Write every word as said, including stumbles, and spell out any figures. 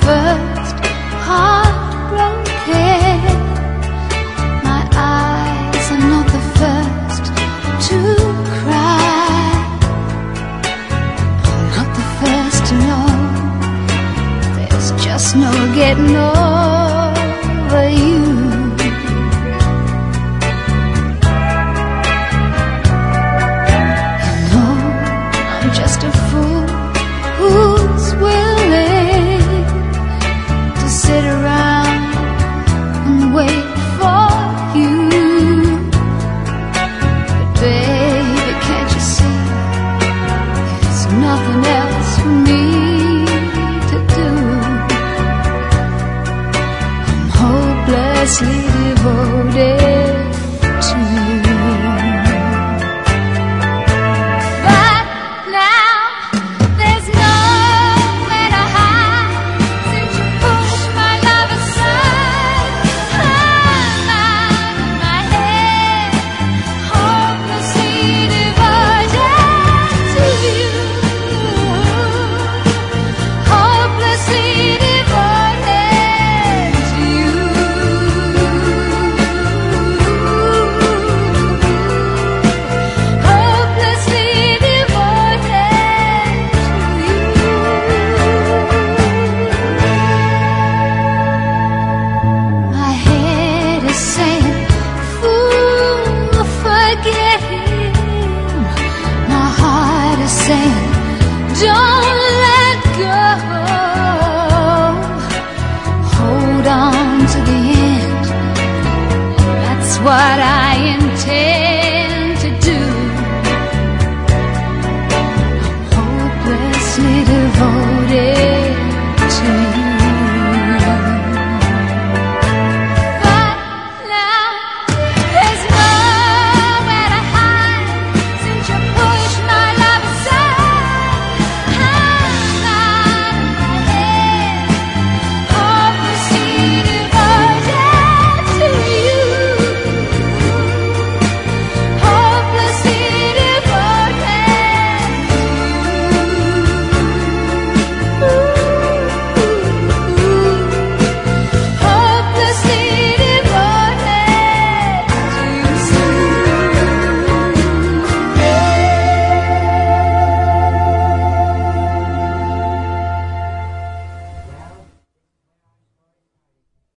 first heartbroken. My eyes are not the first to cry. I'm not the first to know there's just no getting over you. You know I'm just a fool who's willing to sit around and wait for you. But baby, can't you see there's nothing else for me to do? I'm hopelessly